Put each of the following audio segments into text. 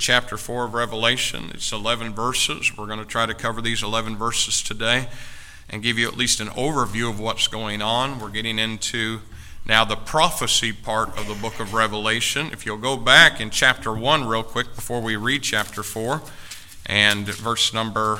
chapter 4 of Revelation. It's 11 verses. We're going to try to cover these 11 verses today and give you at least an overview of what's going on. We're getting into now the prophecy part of the book of Revelation. If you'll go back in chapter 1 real quick before we read chapter 4 and verse number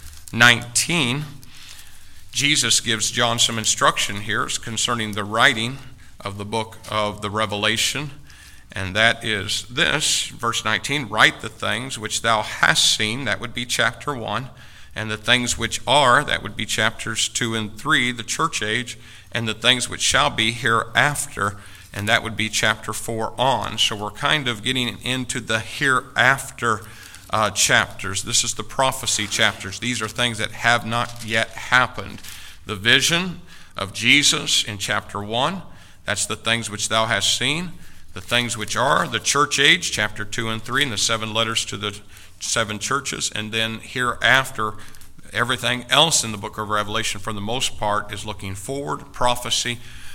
19, Jesus gives John some instruction here concerning the writing of the book of the Revelation. And that is this, verse 19, write the things which thou hast seen, that would be chapter 1, and the things which are, that would be chapters 2 and 3, the church age, and the things which shall be hereafter, and that would be chapter 4 on. So we're kind of getting into the hereafter chapters. This is the prophecy chapters. These are things that have not yet happened. The vision of Jesus in chapter 1, that's the things which thou hast seen. The things which are, the church age, chapter 2 and 3, and the 7 letters to the 7 churches. And then hereafter, everything else in the book of Revelation, for the most part, is looking forward, prophecy.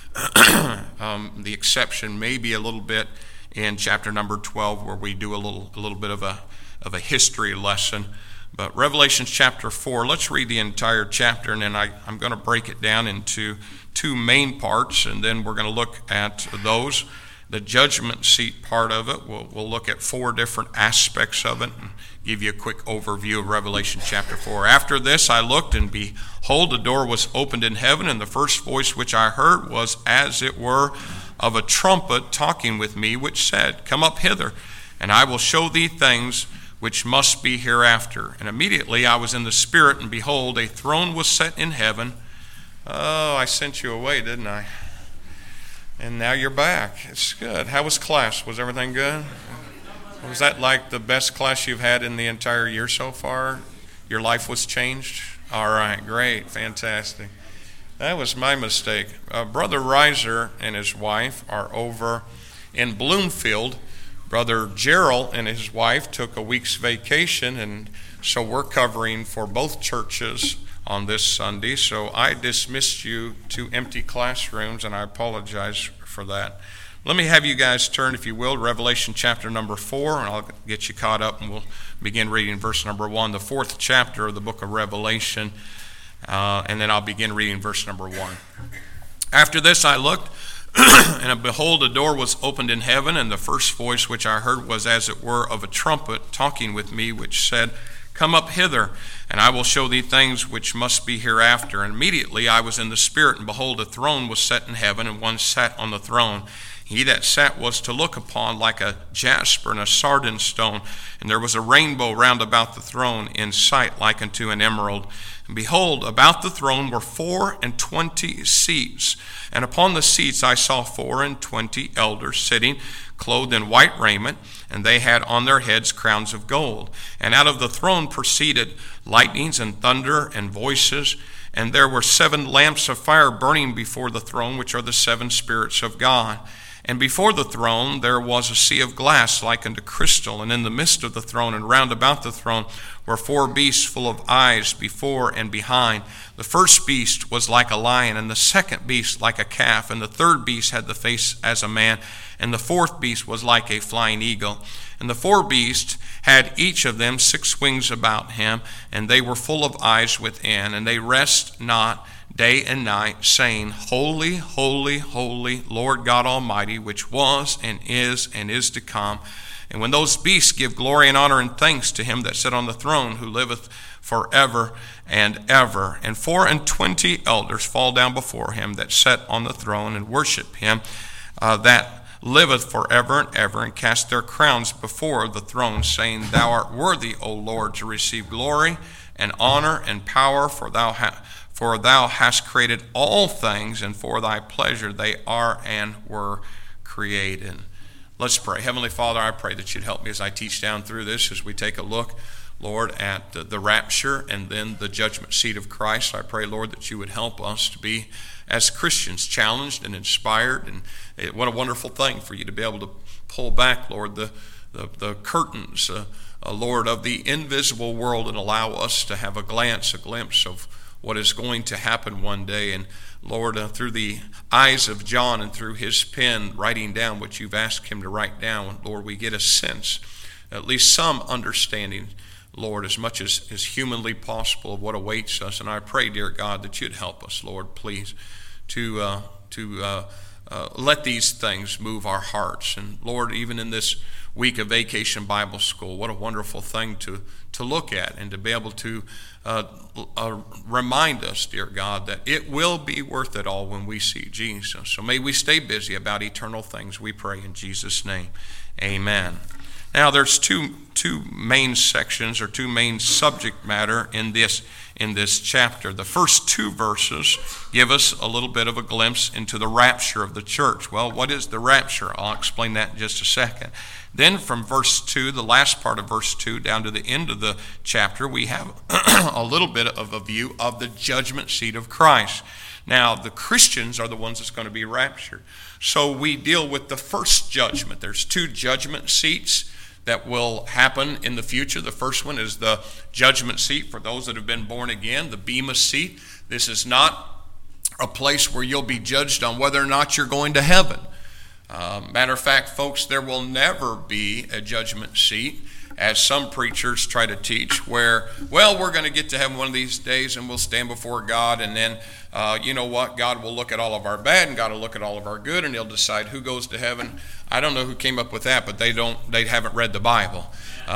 The exception may be a little bit in chapter number 12, where we do a little bit of a history lesson. But Revelation chapter 4, let's read the entire chapter, and then I'm going to break it down into 2 main parts, and then we're going to look at those. The judgment seat part of it, we'll look at 4 different aspects of it and give you a quick overview of Revelation chapter 4. After this I looked, and behold, a door was opened in heaven, and the first voice which I heard was as it were of a trumpet talking with me, which said, Come up hither, and I will show thee things which must be hereafter. And immediately I was in the Spirit, and behold, a throne was set in heaven. Oh, I sent you away, didn't I? And now you're back. It's good. How was class? Was everything good? Was that like the best class you've had in the entire year so far? Your life was changed? All right, great, fantastic. That was my mistake. Brother Reiser and his wife are over in Bloomfield. Brother Gerald and his wife took a week's vacation, and so we're covering for both churches on this Sunday. So I dismissed you to empty classrooms, and I apologize for that. Let me have you guys turn, if you will, to Revelation chapter number 4, and I'll get you caught up, and we'll begin reading verse number 1, the 4th chapter of the book of Revelation, and then I'll begin reading verse number 1. After this I looked, and behold, a door was opened in heaven, and the first voice which I heard was as it were of a trumpet talking with me, which said, Come up hither, and I will show thee things which must be hereafter. And immediately I was in the Spirit, and behold, a throne was set in heaven, and one sat on the throne. He that sat was to look upon like a jasper and a sardine stone, and there was a rainbow round about the throne in sight like unto an emerald. And behold, about the throne were 24 seats, and upon the seats I saw 24 elders sitting, clothed in white raiment, and they had on their heads crowns of gold. And out of the throne proceeded lightnings and thunder and voices, and there were 7 lamps of fire burning before the throne, which are the 7 spirits of God. And before the throne there was a sea of glass like unto crystal, and in the midst of the throne and round about the throne were 4 beasts full of eyes before and behind. The first beast was like a lion, and the second beast like a calf, and the third beast had the face as a man, and the 4th beast was like a flying eagle. And the 4 beasts had each of them 6 wings about him, and they were full of eyes within, and they rest not day and night, saying, Holy, holy, holy, Lord God Almighty, which was and is to come. And when those beasts give glory and honor and thanks to him that sat on the throne, who liveth forever and ever. And 24 elders fall down before him that sat on the throne, and worship him that liveth forever and ever, and cast their crowns before the throne, saying, Thou art worthy, O Lord, to receive glory and honor and power, for thou hast created all things, and for thy pleasure they are and were created. Let's pray. Heavenly Father, I pray that you'd help me as I teach down through this, as we take a look, Lord, at the rapture and then the judgment seat of Christ. I pray, Lord, that you would help us to be, as Christians, challenged and inspired. And what a wonderful thing for you to be able to pull back, Lord, the curtains, Lord, of the invisible world, and allow us to have a glimpse of what is going to happen one day. And Lord, through the eyes of John and through his pen writing down what you've asked him to write down, Lord, we get a sense at least some understanding, Lord, as much as humanly possible of what awaits us. And I pray, dear God, that you'd help us, Lord, please, to let these things move our hearts. And Lord, even in this week of Vacation Bible School, what a wonderful thing to look at and to be able to remind us, dear God, that it will be worth it all when we see Jesus. So may we stay busy about eternal things, we pray in Jesus' name. Amen. Now there's two main sections or two main subject matter in this chapter. The first two verses give us a little bit of a glimpse into the rapture of the church. Well, what is the rapture? I'll explain that in just a second. Then from verse 2, the last part of verse 2, down to the end of the chapter, we have a little bit of a view of the judgment seat of Christ. Now, the Christians are the ones that's going to be raptured. So we deal with the first judgment. There's two judgment seats that will happen in the future. The first one is the judgment seat for those that have been born again, the Bema seat. This is not a place where you'll be judged on whether or not you're going to heaven. Matter of fact, folks, there will never be a judgment seat, as some preachers try to teach, where, well, we're going to get to heaven one of these days and we'll stand before God, and then, you know what, God will look at all of our bad and God will look at all of our good, and he'll decide who goes to heaven. I don't know who came up with that, but they haven't read the Bible.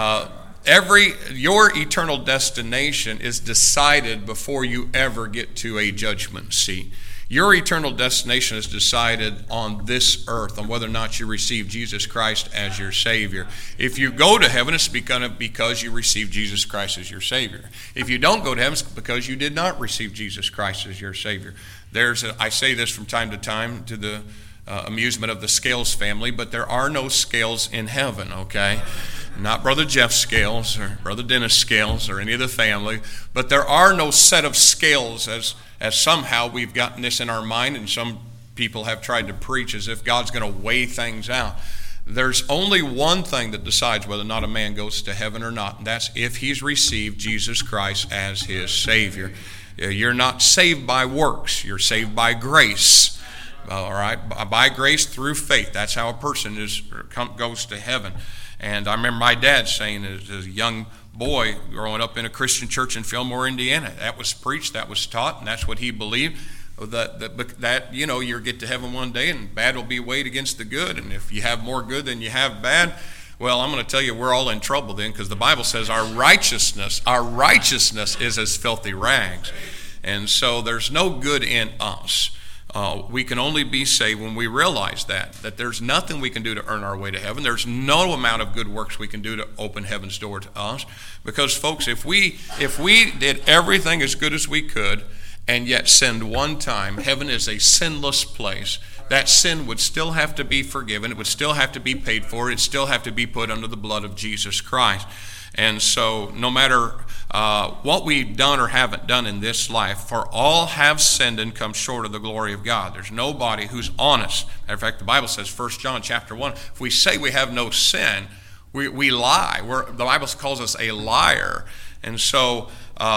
Your eternal destination is decided before you ever get to a judgment seat. Your eternal destination is decided on this earth, on whether or not you receive Jesus Christ as your Savior. If you go to heaven, it's because you received Jesus Christ as your Savior. If you don't go to heaven, it's because you did not receive Jesus Christ as your Savior. I say this from time to time to the amusement of the Scales family, but there are no scales in heaven, okay? Not Brother Jeff Scales or Brother Dennis Scales or any of the family, but there are no set of scales as somehow we've gotten this in our mind, and some people have tried to preach as if God's going to weigh things out. There's only one thing that decides whether or not a man goes to heaven or not, and that's if he's received Jesus Christ as his Savior. You're not saved by works. You're saved by grace. All right? By grace through faith. That's how a person goes to heaven. And I remember my dad saying as a young boy growing up in a Christian church in Fillmore, Indiana, that was preached, that was taught, and that's what he believed, that you know, you'll get to heaven one day and bad will be weighed against the good, and if you have more good than you have bad, well, I'm going to tell you, we're all in trouble then, because the Bible says our righteousness is as filthy rags. And so there's no good in us. We can only be saved when we realize that there's nothing we can do to earn our way to heaven. There's no amount of good works we can do to open heaven's door to us. Because, folks, if we did everything as good as we could and yet sinned one time, heaven is a sinless place. That sin would still have to be forgiven. It would still have to be paid for. It'd still have to be put under the blood of Jesus Christ. And so no matter what we've done or haven't done in this life, for all have sinned and come short of the glory of God. There's nobody who's honest. Matter of fact, the Bible says, 1 John chapter 1, if we say we have no sin, we lie. The Bible calls us a liar. And so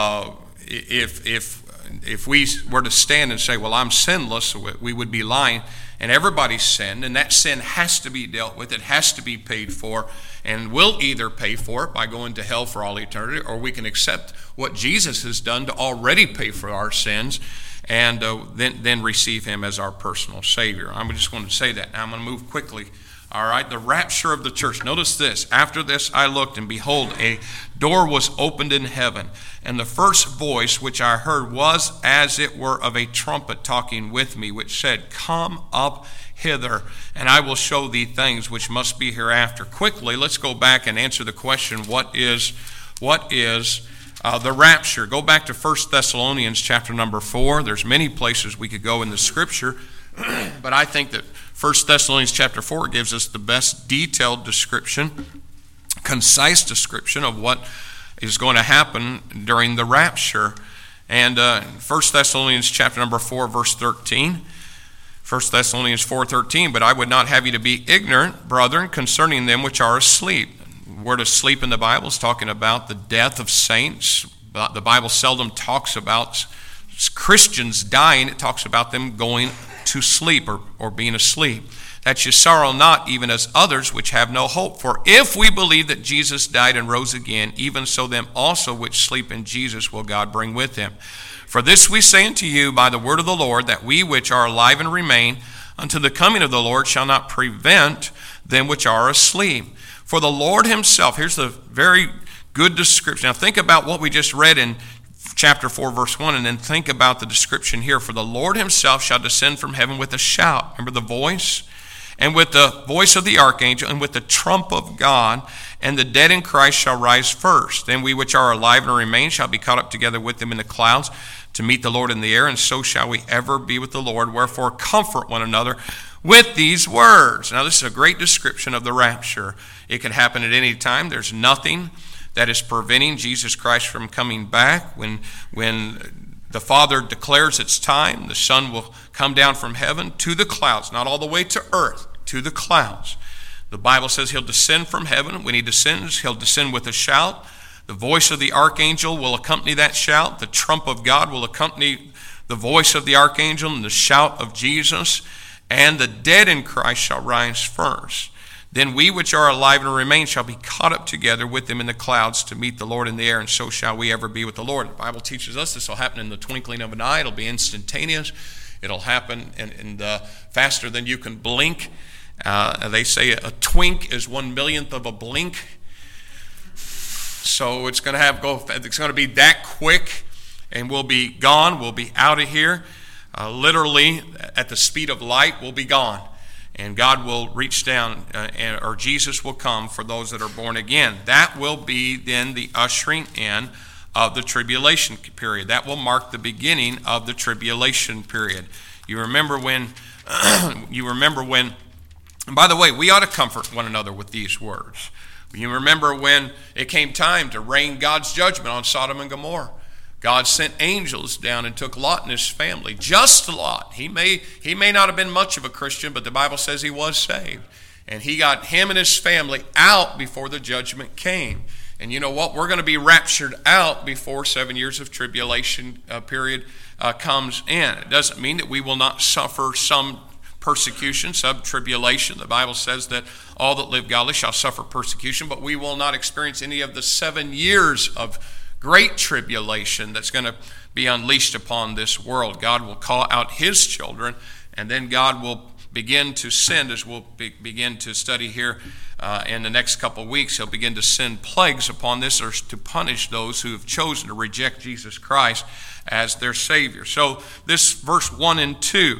if we were to stand and say, well, I'm sinless, we would be lying. And everybody's sinned, and that sin has to be dealt with. It has to be paid for, and we'll either pay for it by going to hell for all eternity, or we can accept what Jesus has done to already pay for our sins, and then receive him as our personal Savior. I just want to say that. Now I'm going to move quickly. All right, the rapture of the church. Notice this. After this I looked, and behold, a door was opened in heaven. And the first voice which I heard was as it were of a trumpet talking with me, which said, Come up hither, and I will show thee things which must be hereafter. Quickly, let's go back and answer the question, what is the rapture? Go back to 1 Thessalonians chapter number 4. There's many places we could go in the Scripture, but I think that 1 Thessalonians chapter 4 gives us the best detailed description, concise description of what is going to happen during the rapture. And 1 Thessalonians chapter number 4, verse 13, 1 Thessalonians 4:13, but I would not have you to be ignorant, brethren, concerning them which are asleep. The word asleep in the Bible is talking about the death of saints. The Bible seldom talks about Christians dying. It talks about them going to sleep or being asleep. that ye sorrow not, even as others which have no hope. For if we believe that Jesus died and rose again, even so them also which sleep in Jesus will God bring with him. For this we say unto you by the word of the Lord, that we which are alive and remain unto the coming of the Lord shall not prevent them which are asleep. For the Lord himself," here's the very good description. Now think about what we just read in chapter 4, verse 1, and then think about the description here. "For the Lord himself shall descend from heaven with a shout." Remember the voice? "And with the voice of the archangel, and with the trump of God, and the dead in Christ shall rise first. Then we which are alive and remain shall be caught up together with them in the clouds to meet the Lord in the air, and so shall we ever be with the Lord. Wherefore comfort one another with these words." Now this is a great description of the rapture. It can happen at any time. There's nothing that is preventing Jesus Christ from coming back. When the Father declares it's time, the Son will come down from heaven to the clouds, not all the way to earth, to the clouds. The Bible says he'll descend from heaven. When he descends, he'll descend with a shout. The voice of the archangel will accompany that shout. The trump of God will accompany the voice of the archangel and the shout of Jesus. And the dead in Christ shall rise first. Then we which are alive and remain shall be caught up together with them in the clouds to meet the Lord in the air, and so shall we ever be with the Lord. The Bible teaches us this will happen in the twinkling of an eye. It'll be instantaneous. It'll happen in faster than you can blink. They say a twink is 1/1,000,000th of a blink. So it's going to be that quick, and we'll be gone. We'll be out of here. Literally, at the speed of light, we'll be gone. And God will reach down, or Jesus will come for those that are born again. That will be then the ushering in of the tribulation period. That will mark the beginning of the tribulation period. You remember when, and by the way, we ought to comfort one another with these words. You remember when it came time to rain God's judgment on Sodom and Gomorrah. God sent angels down and took Lot and his family. Just Lot. He may not have been much of a Christian, but the Bible says he was saved. And he got him and his family out before the judgment came. And you know what? We're going to be raptured out before 7 years of tribulation period comes in. It doesn't mean that we will not suffer some persecution, some tribulation. The Bible says that all that live godly shall suffer persecution, but we will not experience any of the 7 years of great tribulation that's going to be unleashed upon this world. God will call out his children, and then God will begin to send, as we'll begin to study here in the next couple of weeks, he'll begin to send plagues upon this, or to punish those who have chosen to reject Jesus Christ as their Savior. So this verse 1 and 2,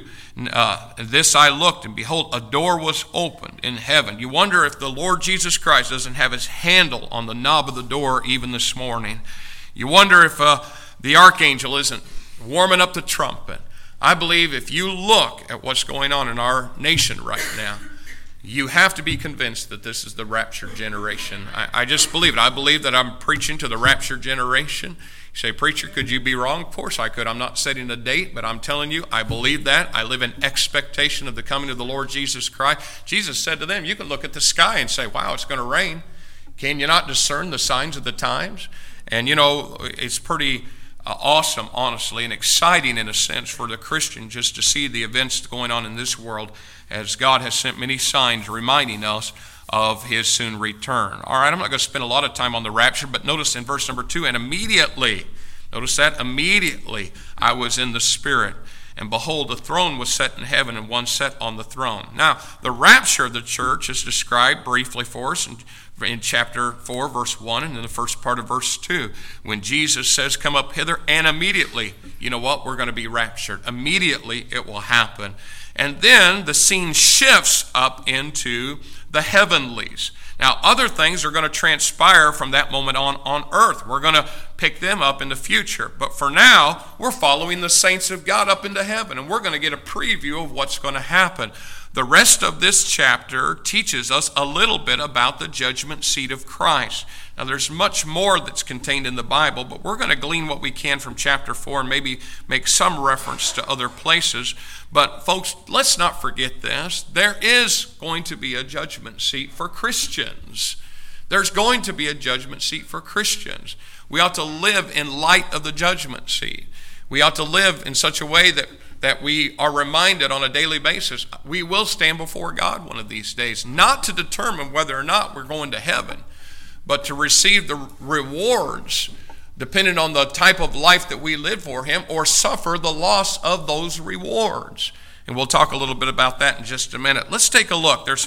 this I looked, and behold, a door was opened in heaven. You wonder if the Lord Jesus Christ doesn't have his handle on the knob of the door even this morning. You wonder if the archangel isn't warming up the trumpet. I believe if you look at what's going on in our nation right now, you have to be convinced that this is the raptured generation. I just believe it. I believe that I'm preaching to the raptured generation. You say, "Preacher, could you be wrong?" Of course I could. I'm not setting a date, but I'm telling you, I believe that. I live in expectation of the coming of the Lord Jesus Christ. Jesus said to them, you can look at the sky and say, wow, it's going to rain. Can you not discern the signs of the times? And you know, it's pretty awesome, honestly, and exciting in a sense for the Christian just to see the events going on in this world, as God has sent many signs reminding us of his soon return. All right, I'm not going to spend a lot of time on the rapture, but notice in verse number 2, and immediately, notice that, immediately I was in the Spirit, and behold, a throne was set in heaven, and one sat on the throne. Now, the rapture of the church is described briefly for us in chapter 4, verse 1, and in the first part of verse 2, when Jesus says, come up hither, and immediately, you know what, we're going to be raptured. Immediately it will happen. And then the scene shifts up into the heavenlies. Now, other things are going to transpire from that moment on earth. We're going to pick them up in the future. But for now, we're following the saints of God up into heaven, and we're going to get a preview of what's going to happen. The rest of this chapter teaches us a little bit about the judgment seat of Christ. Now, there's much more that's contained in the Bible, but we're going to glean what we can from chapter 4 and maybe make some reference to other places. But folks, let's not forget this. There is going to be a judgment seat for Christians. There's going to be a judgment seat for Christians. We ought to live in light of the judgment seat. We ought to live in such a way that that we are reminded on a daily basis, we will stand before God one of these days, not to determine whether or not we're going to heaven, but to receive the rewards depending on the type of life that we live for him, or suffer the loss of those rewards. And we'll talk a little bit about that in just a minute. Let's take a look. There's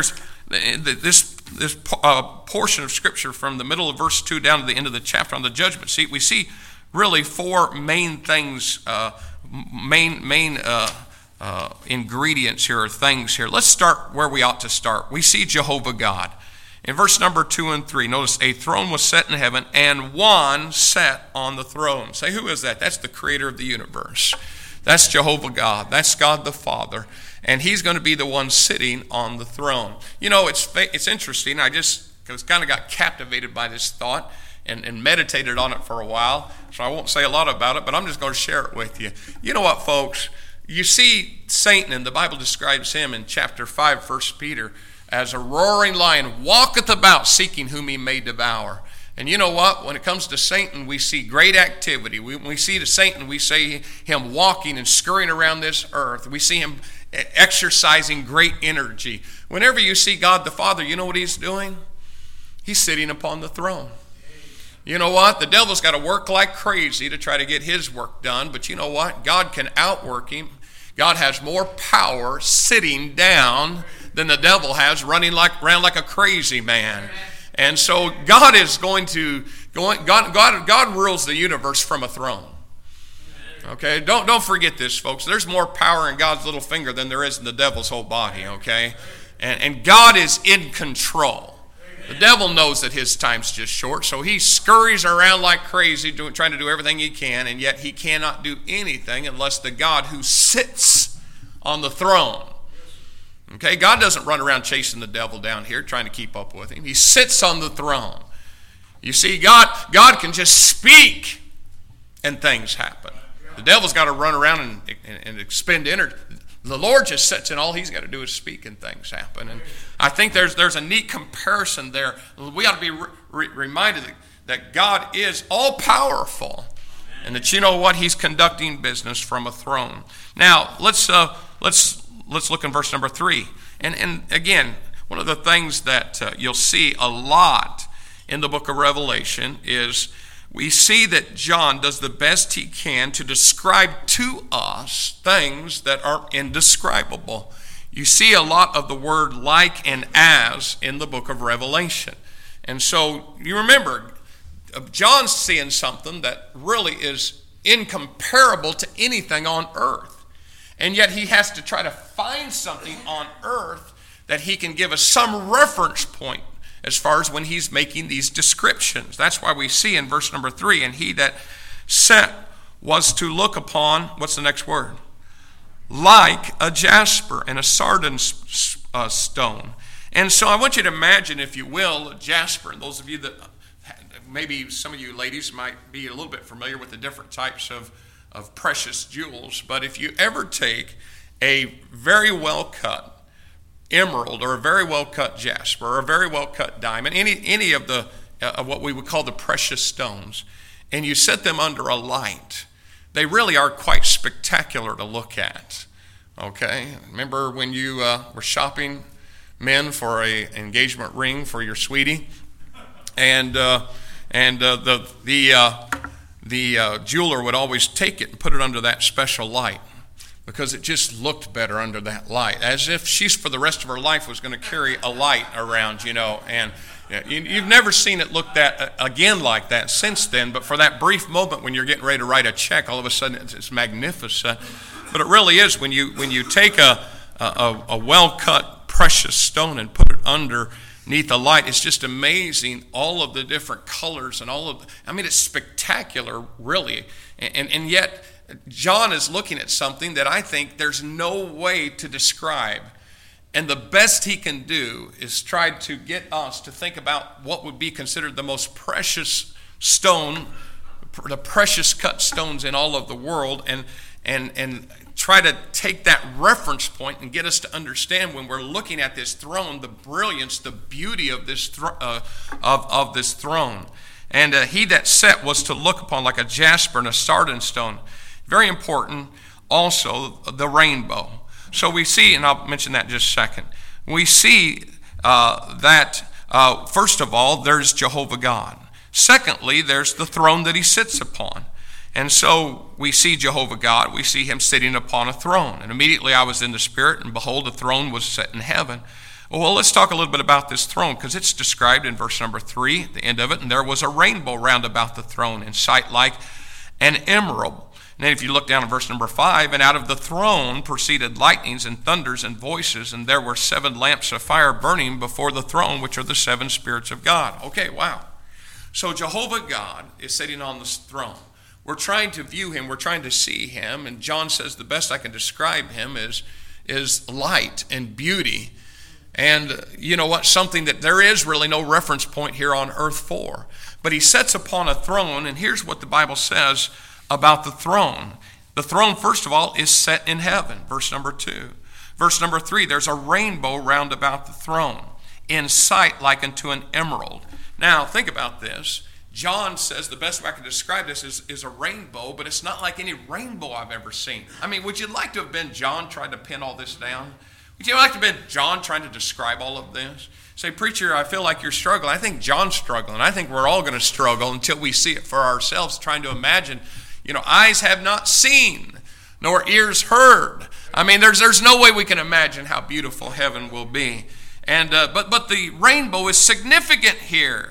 this portion of Scripture from the middle of verse 2 down to the end of the chapter on the judgment seat. We see really four main things, main ingredients here, or things here. Let's start where we ought to start. We see Jehovah God. In verse number 2 and 3, notice a throne was set in heaven, and one sat on the throne. Say, who is that? That's the creator of the universe. That's Jehovah God. That's God the Father. And he's going to be the one sitting on the throne. You know, it's interesting. I just kind of got captivated by this thought and meditated on it for a while. So I won't say a lot about it, but I'm just going to share it with you. You know what, folks? You see Satan, and the Bible describes him in chapter 5, 1 Peter, as a roaring lion, walketh about seeking whom he may devour. And you know what? When it comes to Satan, we see great activity. When we see Satan, we see him walking and scurrying around this earth. We see him exercising great energy. Whenever you see God the Father, you know what he's doing? He's sitting upon the throne. You know what? The devil's got to work like crazy to try to get his work done. But you know what? God can outwork him. God has more power sitting down than the devil has running around like a crazy man. And so God is God rules the universe from a throne. Okay, don't forget this, folks. There's more power in God's little finger than there is in the devil's whole body, okay? And God is in control. The devil knows that his time's just short, so he scurries around like crazy, trying to do everything he can, and yet he cannot do anything unless the God who sits on the throne. Okay, God doesn't run around chasing the devil down here, trying to keep up with him. He sits on the throne. You see, God can just speak, and things happen. The devil's got to run around and expend energy. The Lord just sits, and all he's got to do is speak, and things happen. And I think there's a neat comparison there. We ought to be reminded that God is all-powerful, and that, you know what, he's conducting business from a throne. Now, let's look in verse number 3. And again, one of the things that you'll see a lot in the book of Revelation is we see that John does the best he can to describe to us things that are indescribable. You see a lot of the word like and as in the book of Revelation. And so you remember, John's seeing something that really is incomparable to anything on earth. And yet he has to try to find something on earth that he can give us some reference point as far as when he's making these descriptions. That's why we see in verse number 3, and he that sat was to look upon, what's the next word? Like a jasper and a sardine stone. And so I want you to imagine, if you will, a jasper. And those of you that, maybe some of you ladies might be a little bit familiar with the different types of precious jewels. But if you ever take a very well cut emerald, or a very well cut jasper, or a very well cut diamond, any of the what we would call the precious stones, and you set them under a light, they really are quite spectacular to look at. Okay, remember when you were shopping, men, for a engagement ring for your sweetie, and the jeweler would always take it and put it under that special light, because it just looked better under that light, as if she's for the rest of her life was going to carry a light around, and you've never seen it look that again like that since then. But for that brief moment when you're getting ready to write a check, all of a sudden it's magnificent. But it really is when you take a well-cut precious stone and put it underneath the light. It's just amazing, all of the different colors and it's spectacular, really, and yet John is looking at something that I think there's no way to describe. And the best he can do is try to get us to think about what would be considered the most precious stone, the precious cut stones in all of the world, and try to take that reference point and get us to understand, when we're looking at this throne, the brilliance, the beauty of this of this throne. And he that sat was to look upon like a jasper and a sardine stone. Very important. also the rainbow. So we see, and I'll mention that in just a second, we see that, first of all, there's Jehovah God. Secondly, there's the throne that he sits upon. And so we see Jehovah God, we see him sitting upon a throne. And immediately I was in the Spirit, and behold, a throne was set in heaven. Well, let's talk a little bit about this throne, because it's described in verse number 3, at the end of it, and there was a rainbow round about the throne, in sight like an emerald. And then if you look down at verse number 5, and out of the throne proceeded lightnings and thunders and voices, and there were 7 lamps of fire burning before the throne, which are the 7 spirits of God. Okay, wow. So Jehovah God is sitting on this throne. We're trying to view him, we're trying to see him, and John says the best I can describe him is light and beauty. And you know what? Something that there is really no reference point here on earth for. But he sits upon a throne, and here's what the Bible says about the throne. The throne, first of all, is set in heaven, verse number 2. Verse number 3, there's a rainbow round about the throne, in sight like unto an emerald. Now, think about this. John says the best way I can describe this is a rainbow, but it's not like any rainbow I've ever seen. I mean, would you like to have been John trying to pin all this down? Would you like to have been John trying to describe all of this? Say, preacher, I feel like you're struggling. I think John's struggling. I think we're all going to struggle until we see it for ourselves, trying to imagine, eyes have not seen, nor ears heard. I mean, there's no way we can imagine how beautiful heaven will be. And but the rainbow is significant here.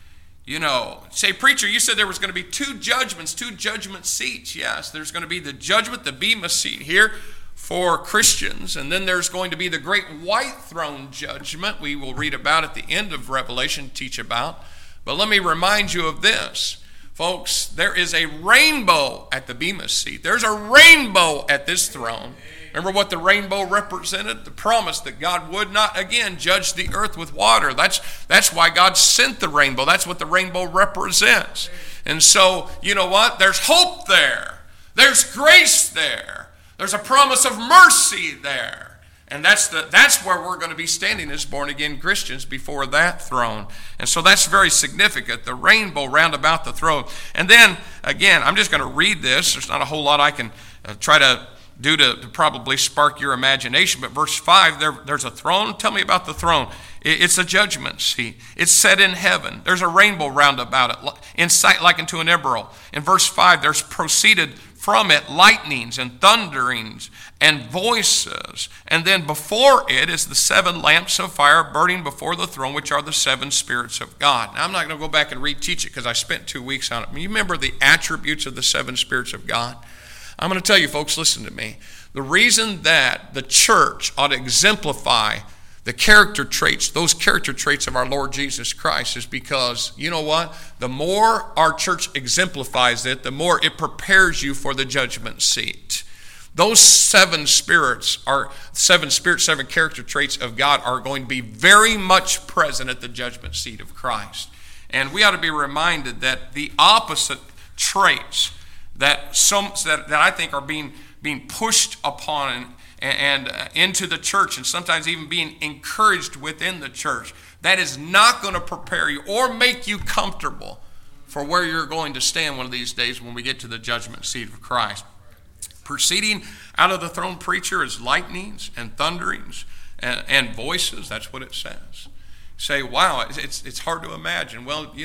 Say, preacher, you said there was going to be 2 judgments, 2 judgment seats. Yes, there's going to be the judgment, the Bema seat here for Christians, and then there's going to be the great white throne judgment we will read about at the end of Revelation, teach about. But let me remind you of this. Folks, there is a rainbow at the Bema seat. There's a rainbow at this throne. Remember what the rainbow represented? The promise that God would not again judge the earth with water. That's why God sent the rainbow. That's what the rainbow represents. And so, you know what? There's hope there. There's grace there. There's a promise of mercy there. And that's where we're going to be standing as born-again Christians before that throne. And so that's very significant, the rainbow round about the throne. And then, again, I'm just going to read this. There's not a whole lot I can try to do to probably spark your imagination. But verse 5, there's a throne. Tell me about the throne. It's a judgment seat. It's set in heaven. There's a rainbow round about it, in sight like unto an emerald. In verse 5, there's proceeded from it lightnings and thunderings and voices. And then before it is the 7 lamps of fire burning before the throne, which are the 7 spirits of God. Now, I'm not going to go back and reteach it because I spent 2 weeks on it. You remember the attributes of the 7 spirits of God? I'm going to tell you, folks, listen to me. The reason that the church ought to exemplify the character traits, those character traits of our Lord Jesus Christ, is because, you know what? The more our church exemplifies it, the more it prepares you for the judgment seat. Those 7 spirits, 7 character traits of God are going to be very much present at the judgment seat of Christ. And we ought to be reminded that the opposite traits that I think are being pushed upon and into the church, and sometimes even being encouraged within the church, that is not going to prepare you or make you comfortable for where you're going to stand one of these days when we get to the judgment seat of Christ. Proceeding out of the throne, preacher, is lightnings and thunderings and voices. That's what it says. Say, wow, it's hard to imagine. Well,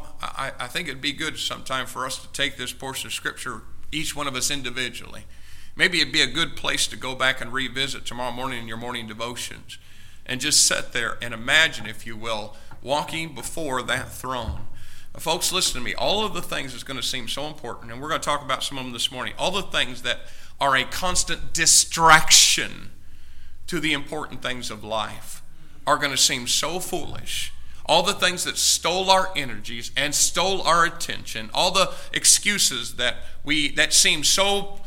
I think it'd be good sometime for us to take this portion of Scripture, each one of us individually. Maybe it'd be a good place to go back and revisit tomorrow morning in your morning devotions and just sit there and imagine, if you will, walking before that throne. Folks, listen to me. All of the things that's going to seem so important, and we're going to talk about some of them this morning, all the things that are a constant distraction to the important things of life are going to seem so foolish. All the things that stole our energies and stole our attention, all the excuses that seem so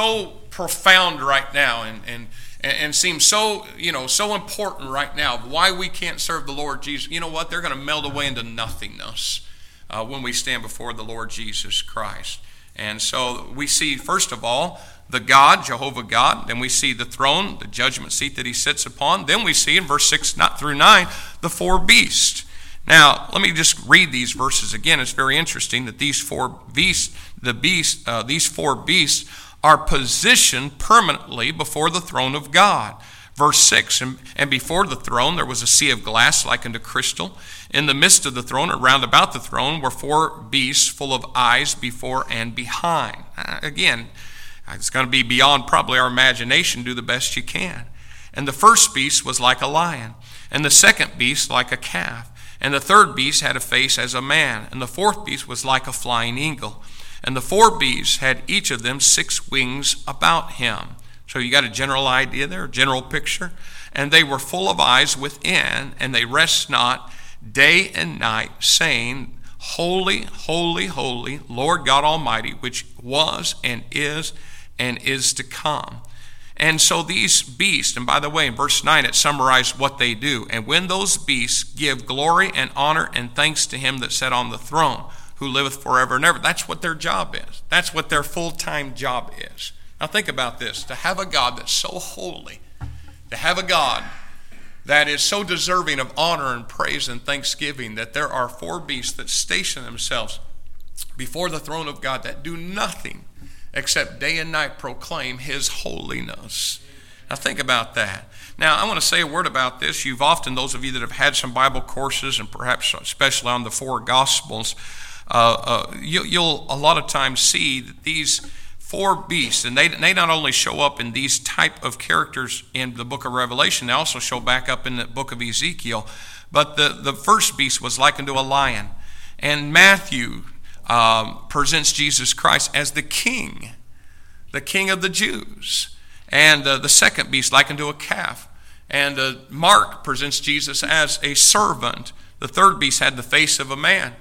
profound right now and seem so important right now of why we can't serve the Lord Jesus. You know what? They're going to melt away into nothingness when we stand before the Lord Jesus Christ. And so we see, first of all, the God, Jehovah God. Then we see the throne, the judgment seat that he sits upon. Then we see in verse 6 through 9, the 4 beasts. Now, let me just read these verses again. It's very interesting that these 4 beasts are positioned permanently before the throne of God. Verse 6, and before the throne there was a sea of glass like unto crystal. In the midst of the throne, or round about the throne, were 4 beasts full of eyes before and behind. Again, it's going to be beyond probably our imagination. Do the best you can. And the first beast was like a lion, and the second beast like a calf. And the third beast had a face as a man, and the fourth beast was like a flying eagle. And the 4 beasts had each of them 6 wings about him. So you got a general idea there, a general picture. And they were full of eyes within, and they rest not day and night, saying, Holy, holy, holy, Lord God Almighty, which was and is to come. And so these beasts, and by the way, in verse 9 it summarized what they do. And when those beasts give glory and honor and thanks to him that sat on the throne, who liveth forever and ever. That's what their job is. That's what their full-time job is. Now think about this. To have a God that's so holy, to have a God that is so deserving of honor and praise and thanksgiving, that there are 4 beasts that station themselves before the throne of God that do nothing except day and night proclaim his holiness. Now think about that. Now I want to say a word about this. You've often, those of you that have had some Bible courses, and perhaps especially on the 4 Gospels, you'll a lot of times see that these 4 beasts, and they not only show up in these type of characters in the book of Revelation, they also show back up in the book of Ezekiel. But the first beast was likened to a lion. And Matthew presents Jesus Christ as the king of the Jews. And the second beast likened to a calf. And Mark presents Jesus as a servant. The third beast had the face of a man.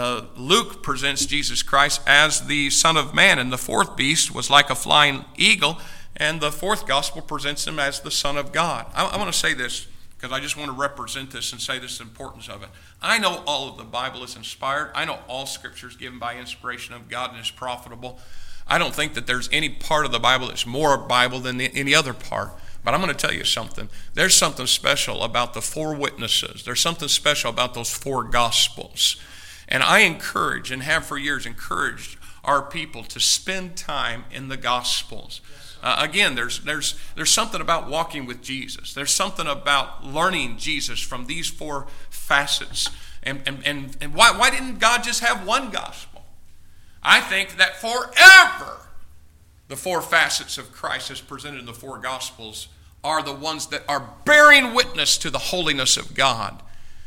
Luke presents Jesus Christ as the Son of Man, and the fourth beast was like a flying eagle, and the fourth gospel presents him as the Son of God. I want to say this because I just want to represent this and say this, the importance of it. I know all of the Bible is inspired. I know all Scripture is given by inspiration of God and is profitable. I don't think that there's any part of the Bible that's more Bible than any other part. But I'm going to tell you something. There's something special about the 4 witnesses. There's something special about those 4 gospels. And I encourage, and have for years encouraged, our people to spend time in the Gospels. Again, there's something about walking with Jesus. There's something about learning Jesus from these 4 facets. And why didn't God just have one gospel? I think that forever the 4 facets of Christ as presented in the 4 Gospels are the ones that are bearing witness to the holiness of God.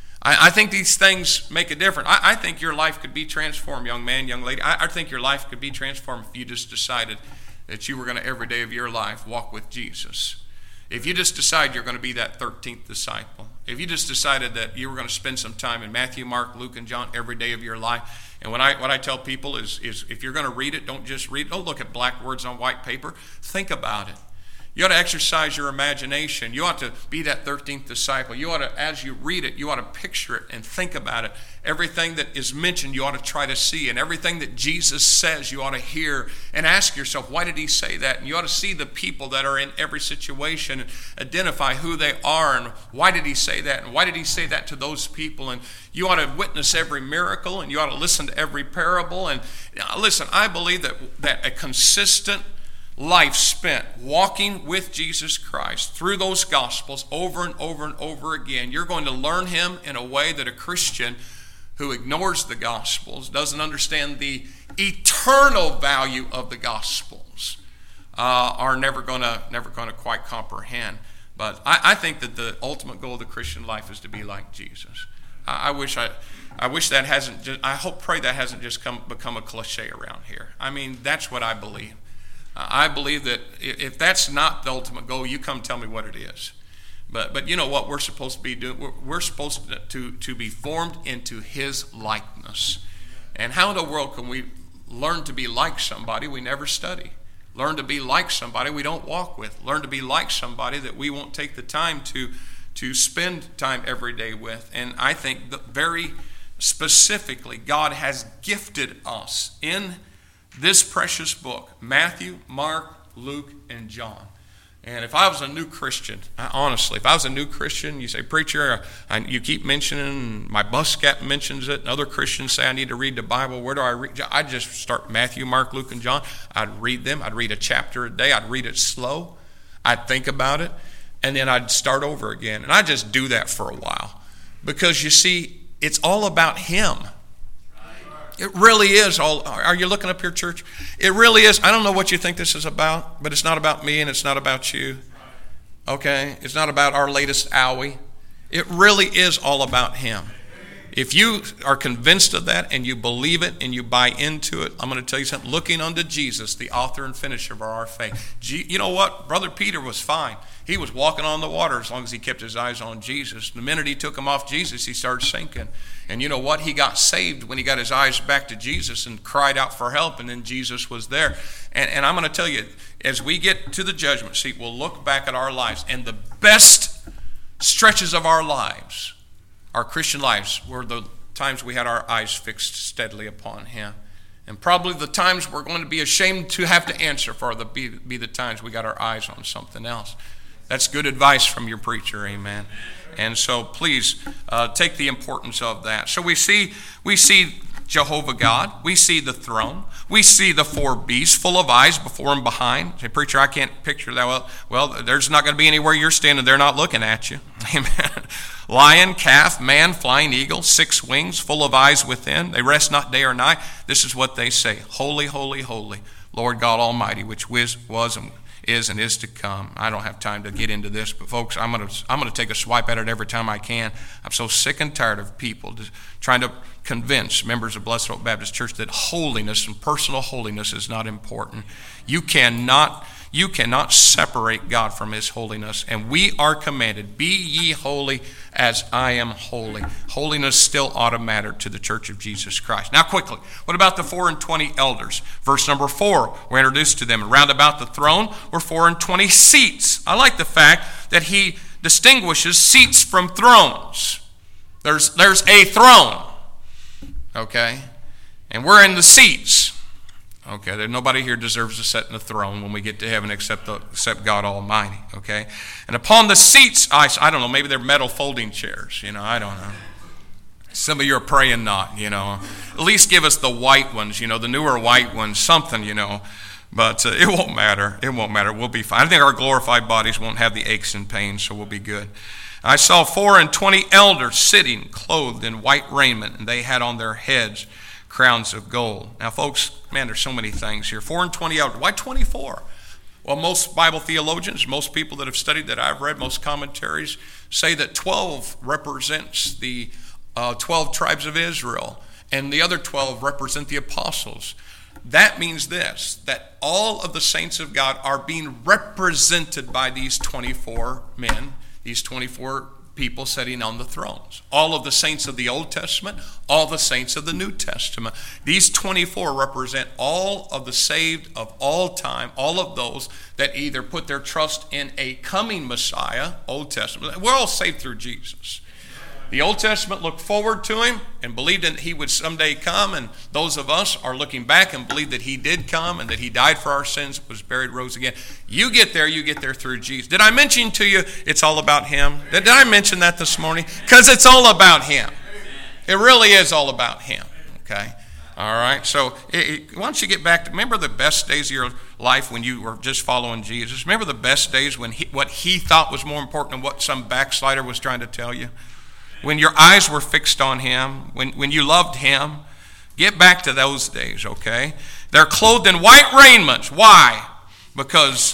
I think these things make a difference. I think your life could be transformed, young man, young lady. I think your life could be transformed if you just decided that you were going to, every day of your life, walk with Jesus. If you just decide you're going to be that 13th disciple. If you just decided that you were going to spend some time in Matthew, Mark, Luke, and John every day of your life. And what I tell people is if you're going to read it, don't just read it. Don't look at black words on white paper. Think about it. You ought to exercise your imagination. You ought to be that 13th disciple. You ought to, as you read it, you ought to picture it and think about it. Everything that is mentioned, you ought to try to see. And everything that Jesus says, you ought to hear and ask yourself, why did he say that? And you ought to see the people that are in every situation and identify who they are and why did he say that? And why did he say that to those people? And you ought to witness every miracle and you ought to listen to every parable. And listen, I believe that a consistent life spent walking with Jesus Christ through those Gospels over and over and over again, you're going to learn him in a way that a Christian who ignores the Gospels, doesn't understand the eternal value of the Gospels, are never going to quite comprehend. But I think that the ultimate goal of the Christian life is to be like Jesus. I wish that hasn't just, pray that hasn't just become a cliche around here. I mean, that's what I believe. I believe that if that's not the ultimate goal, you come tell me what it is. But you know what we're supposed to be doing? We're supposed to be formed into his likeness. And how in the world can we learn to be like somebody we never study? Learn to be like somebody we don't walk with. Learn to be like somebody that we won't take the time to spend time every day with. And I think that very specifically, God has gifted us in this precious book, Matthew, Mark, Luke, and John. And if I was a new Christian, honestly, if I was a new Christian, you say, preacher, you keep mentioning, my bus captain mentions it, and other Christians say I need to read the Bible. Where do I read? I'd just start Matthew, Mark, Luke, and John. I'd read them. I'd read a chapter a day. I'd read it slow. I'd think about it, and then I'd start over again. And I just do that for a while. Because you see, it's all about Him. It really is all. Are you looking up here, church? It really is. I don't know what you think this is about, but it's not about me and it's not about you. Okay? It's not about our latest owie. It really is all about Him. If you are convinced of that and you believe it and you buy into it, I'm going to tell you something. Looking unto Jesus, the author and finisher of our faith. You know what? Brother Peter was fine. He was walking on the water as long as he kept his eyes on Jesus. The minute he took him off Jesus, he started sinking. And you know what? He got saved when he got his eyes back to Jesus and cried out for help, and then Jesus was there. And I'm going to tell you, as we get to the judgment seat, we'll look back at our lives, and the best stretches of our lives, our Christian lives, were the times we had our eyes fixed steadily upon Him. And probably the times we're going to be ashamed to have to answer for be the times we got our eyes on something else. That's good advice from your preacher, amen. And so please take the importance of that. So we see Jehovah God. We see the throne. We see the four beasts full of eyes before and behind. Say, preacher, I can't picture that. Well, there's not going to be anywhere you're standing. They're not looking at you. Amen. Lion, calf, man, flying eagle, 6 wings, full of eyes within. They rest not day or night. This is what they say. Holy, holy, holy, Lord God Almighty, which was and is to come. I don't have time to get into this, but folks, I'm going to take a swipe at it every time I can. I'm so sick and tired of people just trying to convince members of Blessed Hope Baptist Church that holiness and personal holiness is not important. You cannot separate God from His holiness, and we are commanded, be ye holy as I am holy. Holiness still ought to matter to the Church of Jesus Christ. Now quickly, what about the 24 elders? Verse number 4, we're introduced to them. And round about the throne were 24 seats. I like the fact that he distinguishes seats from thrones. There's a throne, okay? And we're in the seats. Okay, there's nobody here deserves to sit in the throne when we get to heaven except God Almighty, okay? And upon the seats, I don't know, maybe they're metal folding chairs, I don't know. Some of you are praying not, At least give us the white ones, the newer white ones, something, But it won't matter. It won't matter. We'll be fine. I think our glorified bodies won't have the aches and pains, so we'll be good. I saw 24 elders sitting, clothed in white raiment, and they had on their heads crowns of gold. Now, folks, man, there's so many things here. 24 elders. Why 24? Well, most Bible theologians, most people that have studied that I've read, most commentaries say that 12 represents the 12 tribes of Israel, and the other 12 represent the apostles. That means this, that all of the saints of God are being represented by these 24 men, these 24 people sitting on the thrones. All of the saints of the Old Testament, all the saints of the New Testament. These 24 represent all of the saved of all time, all of those that either put their trust in a coming Messiah, Old Testament. We're all saved through Jesus. The Old Testament looked forward to Him and believed that He would someday come, and those of us are looking back and believe that He did come and that He died for our sins, was buried, rose again. You get there through Jesus. Did I mention to you it's all about Him? Did I mention that this morning? Because it's all about Him. It really is all about Him, okay? All right, so once you get back to, remember the best days of your life when you were just following Jesus? Remember the best days when what He thought was more important than what some backslider was trying to tell you? When your eyes were fixed on Him, when you loved Him, get back to those days, okay? They're clothed in white raiments. Why? Because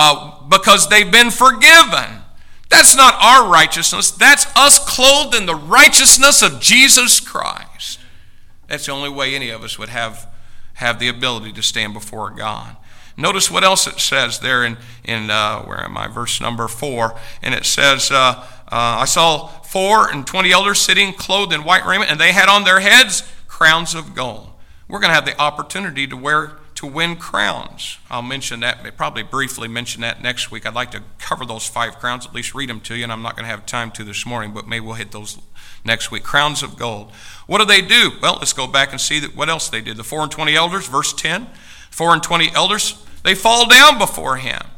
they've been forgiven. That's not our righteousness. That's us clothed in the righteousness of Jesus Christ. That's the only way any of us would have the ability to stand before God. Notice what else it says there in where am I? Verse number 4. And it says, I saw 24 elders sitting clothed in white raiment, and they had on their heads crowns of gold. We're going to have the opportunity to win crowns. I'll mention that, probably briefly mention that next week. I'd like to cover those 5 crowns, at least read them to you, and I'm not going to have time to this morning, but maybe we'll hit those next week. Crowns of gold. What do they do? Well, let's go back and see what else they did. The 24 elders, verse 10. 24 elders, they fall down before Him.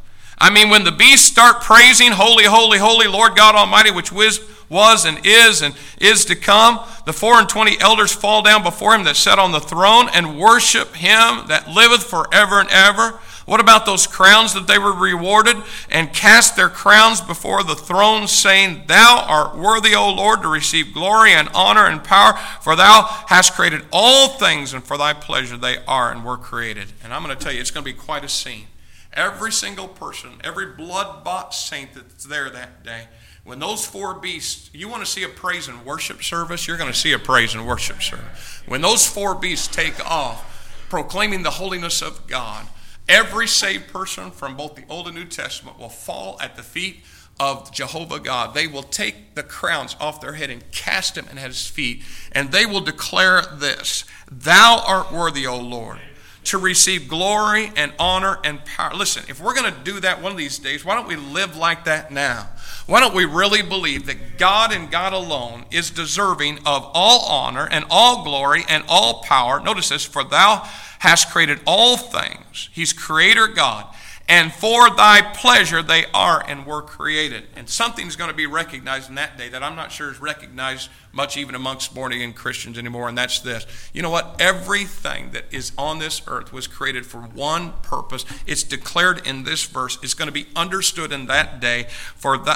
I mean, when the beasts start praising, holy, holy, holy, Lord God Almighty, which was and is to come, the 24 elders fall down before him that sat on the throne and worship him that liveth forever and ever. What about those crowns that they were rewarded? And cast their crowns before the throne, saying, Thou art worthy, O Lord, to receive glory and honor and power, for thou hast created all things, and for thy pleasure they are and were created. And I'm going to tell you, it's going to be quite a scene. Every single person, every blood-bought saint that's there that day, when those four beasts, you want to see a praise and worship service, you're going to see a praise and worship service. When those four beasts take off, proclaiming the holiness of God, every saved person from both the Old and New Testament will fall at the feet of Jehovah God. They will take the crowns off their head and cast them at his feet, and they will declare this, Thou art worthy, O Lord, to receive glory and honor and power. Listen, if we're going to do that one of these days, why don't we live like that now? Why don't we really believe that God and God alone is deserving of all honor and all glory and all power? Notice this, for thou hast created all things. He's creator God. And for thy pleasure they are and were created. And something's going to be recognized in that day that I'm not sure is recognized much even amongst born-again Christians anymore, and that's this. You know what? Everything that is on this earth was created for one purpose. It's declared in this verse. It's going to be understood in that day. Thou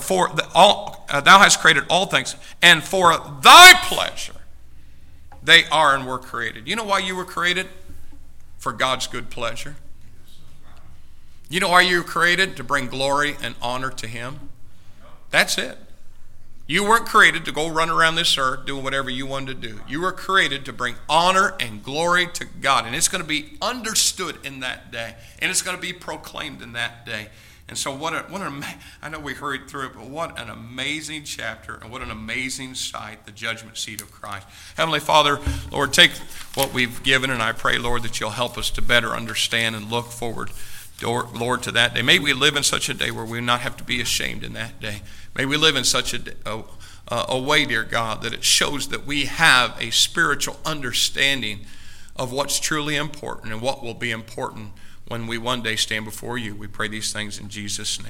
hast created all things, and for thy pleasure they are and were created. You know why you were created? For God's good pleasure. You know why you were created? To bring glory and honor to him. That's it. You weren't created to go run around this earth doing whatever you wanted to do. You were created to bring honor and glory to God. And it's going to be understood in that day. And it's going to be proclaimed in that day. And so I know we hurried through it, but what an amazing chapter and what an amazing sight, the judgment seat of Christ. Heavenly Father, Lord, take what we've given, and I pray, Lord, that you'll help us to better understand and look forward, Lord, to that day. May we live in such a day where we not have to be ashamed in that day. May we live in such a way, dear God, that it shows that we have a spiritual understanding of what's truly important and what will be important when we one day stand before you. We pray these things in Jesus' name.